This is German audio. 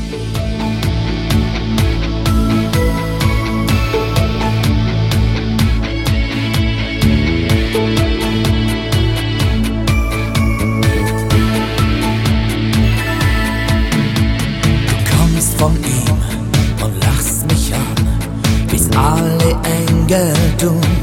Von ihm und lachst mich an, wie's alle Engel tun.